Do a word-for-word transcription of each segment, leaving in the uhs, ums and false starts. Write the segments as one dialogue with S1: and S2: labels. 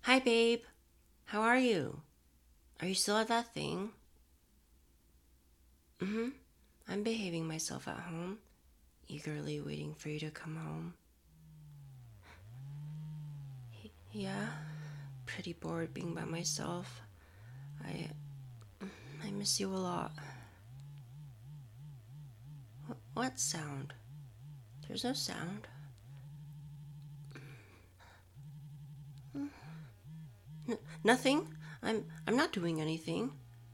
S1: Hi, babe. How are you? Are you still at that thing? Mm hmm. I'm behaving myself at home, eagerly waiting for you to come home. Yeah, pretty bored being by myself. I. I miss you a lot. Wh- what sound? There's no sound. N- nothing. I'm. I'm not doing anything.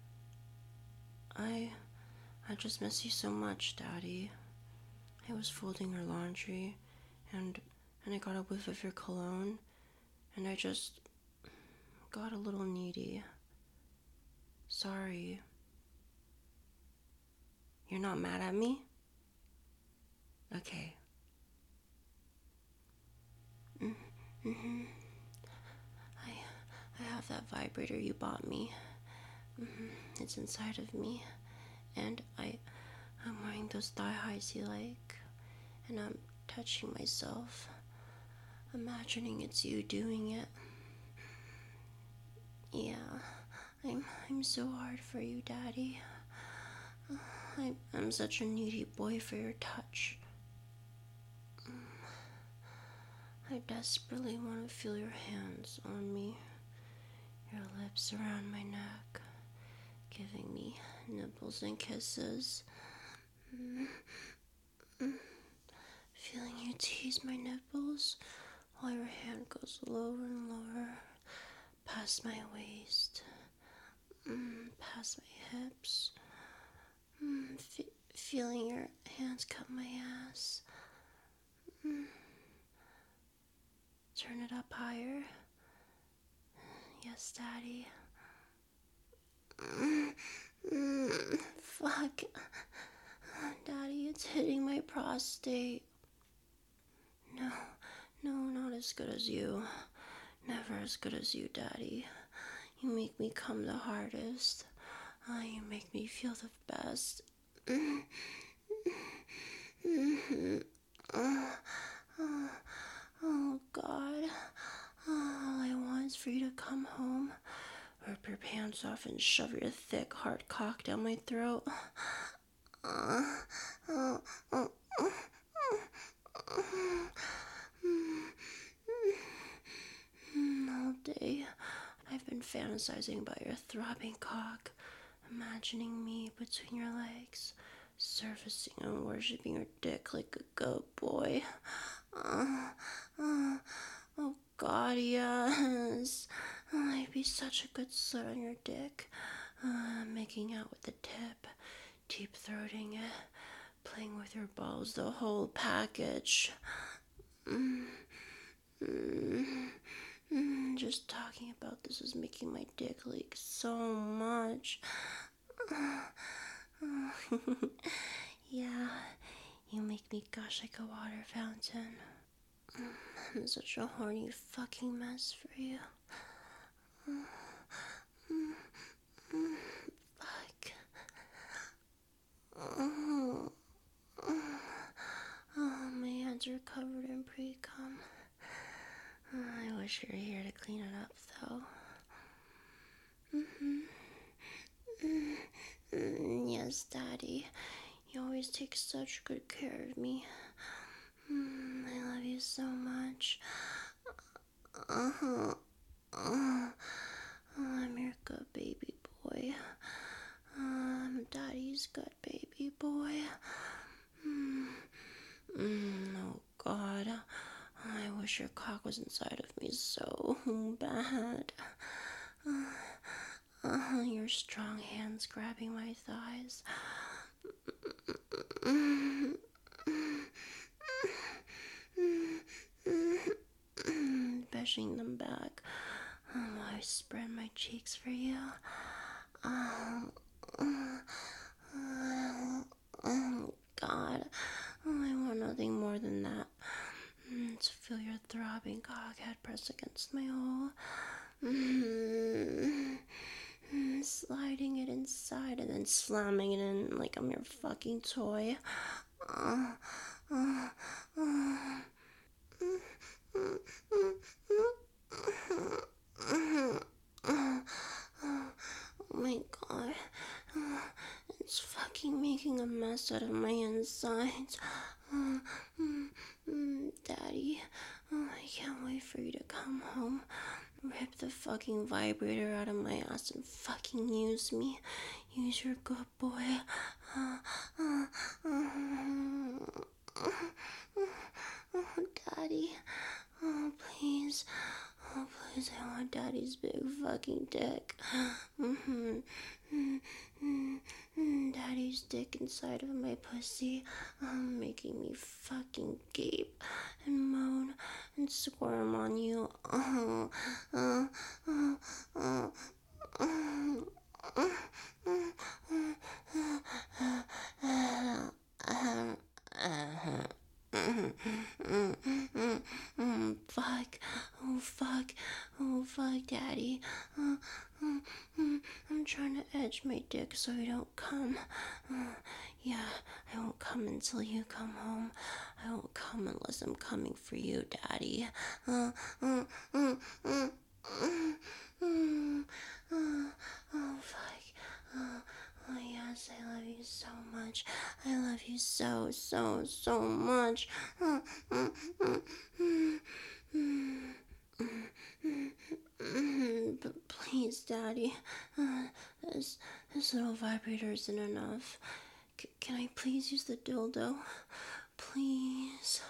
S1: I. I just miss you so much, Daddy. I was folding your laundry, and and I got a whiff of your cologne, and I just got a little needy. Sorry. You're not mad at me? Okay. Mm-hmm. I I have that vibrator you bought me. Mm-hmm. It's inside of me, and I I'm wearing those thigh highs you like, and I'm touching myself, imagining it's you doing it. Yeah, I'm I'm so hard for you, Daddy. I'm I'm such a needy boy for your touch. I desperately want to feel your hands on me, your lips around my neck, giving me nibbles and kisses. Feeling you tease my nipples while your hand goes lower and lower, past my waist, mm, past my hips, mm, f- feeling your hands cup my ass. Mm, turn it up higher. Yes, Daddy. Mm, mm, fuck. Daddy, it's hitting my prostate. No, no, not as good as you. Never as good as you, Daddy. You make me come the hardest. Oh, you make me feel the best. Oh, oh, oh, God. All I want is for you to come home, rip your pants off, and shove your thick, hard cock down my throat. Uh, oh, oh, oh, all day, I've been fantasizing about your throbbing cock, imagining me between your legs, surfacing and worshipping your dick like a goat boy. Uh, uh, oh God, yes. I'd be such a good slut on your dick, uh, making out with the tip, deep throating it, playing with your balls, the whole package. Mm, mm, mm, just talking about this is making my dick leak so much. Yeah, you make me gush like a water fountain. I'm such a horny fucking mess for you. Fuck. Oh, oh, my hands are covered in pre-cum. I wish you were here to clean it up, though. Mm-hmm. Mm, yes, Daddy. You always take such good care of me. Mm, I love you so much. Uh-huh. Uh, I'm your good baby boy. I'm Daddy's good baby boy. Mm, mm, oh, God. I wish your cock was inside of me so bad. Uh, uh, your strong hands grabbing my thighs. Pushing them back. Oh, I spread my cheeks for you. Oh, oh, oh God. Oh, I want nothing more than that. Mm, to feel your throbbing cockhead press against my hole. Mm, mm, sliding it inside and then slamming it in like I'm your fucking toy. Uh, uh, uh. making a mess out of my insides. Uh, mm, mm, Daddy, oh, I can't wait for you to come home. Rip the fucking vibrator out of my ass and fucking use me. Use your good boy. Uh, uh, uh, oh, Daddy. Oh, please. Oh, please, I want Daddy's big fucking dick. Mm-hmm. Mm-hmm. Daddy's dick inside of my pussy, um, making me fucking gape and moan and squirm on you. Oh, uh, uh, uh, uh, fuck. Oh, fuck. Oh, fuck, Daddy. Uh, uh, uh, I'm trying to edge my dick so I don't come. Uh, yeah, I won't come until you come home. I won't come unless I'm coming for you, Daddy. Uh, uh, uh, uh, uh, uh, uh, oh, fuck. Uh, oh, yes, I love you so much. I love you so, so, so much. Uh, uh, uh, uh, but please, Daddy, uh, this, this little vibrator isn't enough. C- can I please use the dildo? Please.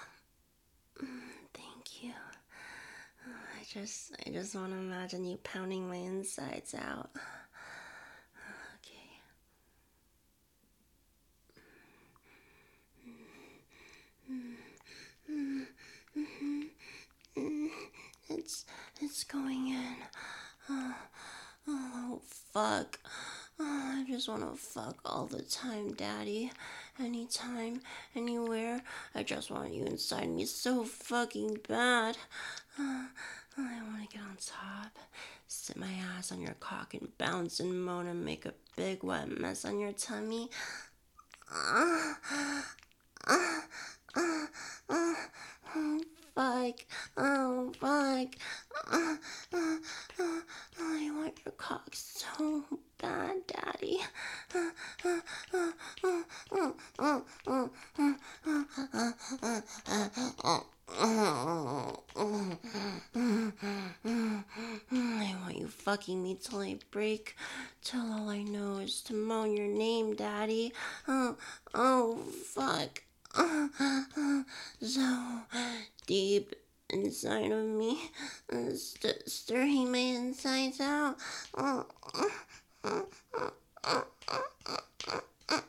S1: Thank you. I just, I just want to imagine you pounding my insides out. Okay. It's, it's going in. Uh, oh, fuck. Oh, I just want to fuck all the time, Daddy. Anytime, anywhere. I just want you inside me so fucking bad. Uh, I want to get on top, sit my ass on your cock and bounce and moan and make a big wet mess on your tummy. Uh, uh, uh, uh, oh, fuck. Oh, fuck. Uh, uh, uh, I want your cock so bad, Daddy. Uh, uh, uh, uh, uh, uh, uh, uh, uh, uh, uh, I want you fucking me till I break, till all I know is to moan your name, Daddy. Oh, oh, fuck. Uh, uh, so deep inside of me, uh, st- stirring my insides out. Uh, uh, uh, uh, uh, uh, uh, uh, uh,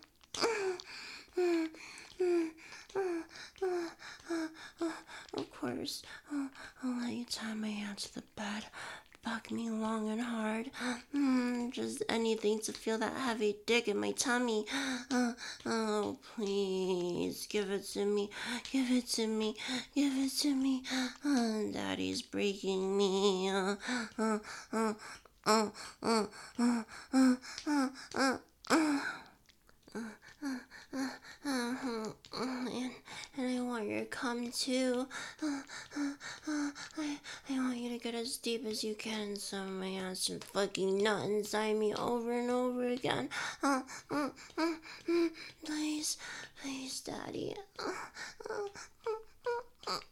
S1: Of course, uh, I'll let you tie my hand to the bed. Fuck me long and hard. Mm, just anything to feel that heavy dick in my tummy. Uh, oh, please, give it to me. Give it to me. Give it to me. Uh, Daddy's breaking me. Uh, uh, uh, uh, uh, uh, uh, uh, uh, uh. Uh, uh, uh, uh, and, and I want your cum too. Uh, uh, uh, I, I want you to get as deep as you can inside my ass and fucking nut inside me over and over again. Uh, uh, uh, uh, please, please, Daddy. Uh, uh, uh, uh,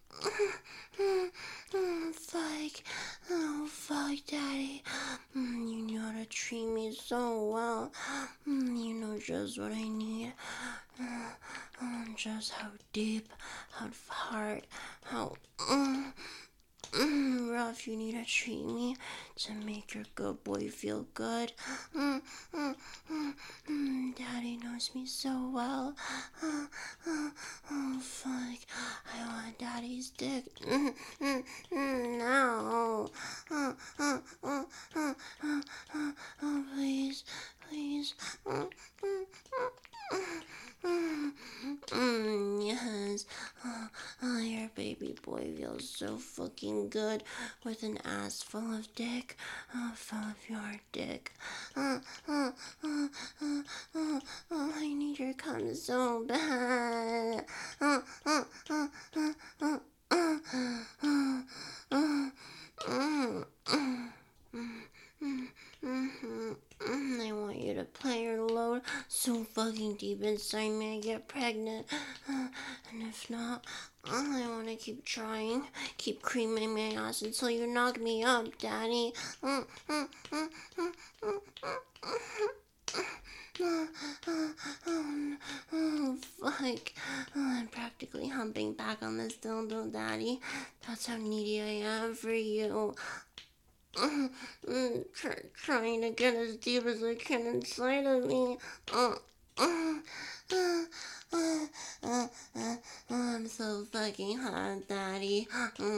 S1: Oh, fuck. Oh, fuck, Daddy. Mm, you know how to treat me so well. Mm, you know just what I need. Uh, um, just how deep, how hard, how mm, mm, rough you need to treat me to make your good boy feel good. Mm, mm, mm, mm, Daddy knows me so well. Uh, uh, oh, fuck. I want Daddy's dick. Mm, mm, mm, no. Uh, uh, uh, uh, uh, uh, uh, please, please. Mm, mm, mm, mm, mm, yes. Uh, oh, your baby boy feels so fucking good with an ass full of dick. Uh, full of your dick. Uh, uh, uh, uh, uh, uh, I need your cum so bad. Uh, uh, uh, uh, uh, uh, uh, uh, uh, uh. Mm, mm, mm, mm, I want you to play your load so fucking deep inside me I get pregnant. And if not, I want to keep trying. Keep creaming my ass until you knock me up, Daddy. Oh, oh, fuck. I'm practically humping back on this dildo, Daddy. That's how needy I am for you. Try, trying to get as deep as I can inside of me. I'm so fucking hot, Daddy.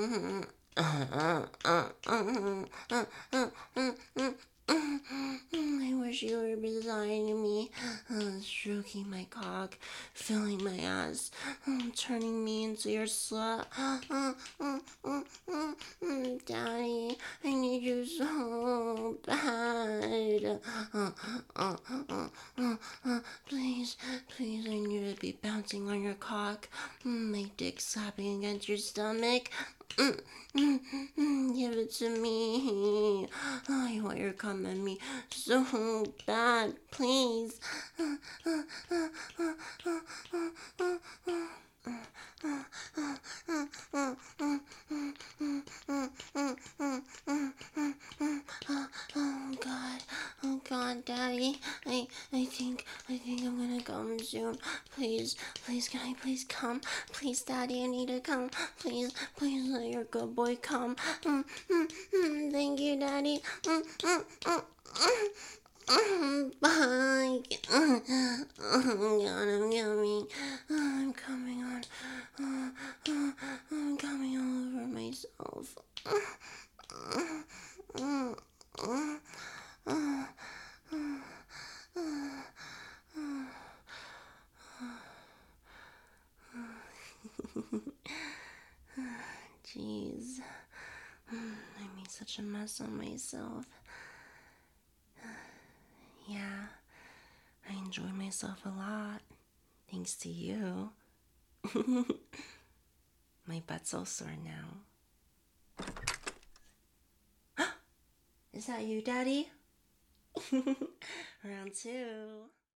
S1: I wish you were beside me, uh, stroking my cock, filling my ass, um, turning me into your slut. Uh, uh, uh, uh, uh, Daddy, I need you so bad. Uh, uh, uh, uh, uh, please, please, I need to be bouncing on your cock, my dick slapping against your stomach. Mm, mm, mm, give it to me. I want your cum in me so bad, please. Oh God, oh God, Daddy, I, I think, I think I'm gonna come soon. Please, please, can I please come? Please, Daddy, I need to come. Please, please let your good boy come. Mm, mm, mm, thank you, Daddy. Mm, mm, mm, mm. Bye. Oh God, I'm coming. I'm coming on. I'm coming all over myself. Jeez. I made such a mess of myself. Yeah, I enjoy myself a lot. Thanks to you. My butt's all sore now. Is that you, Daddy? Round two.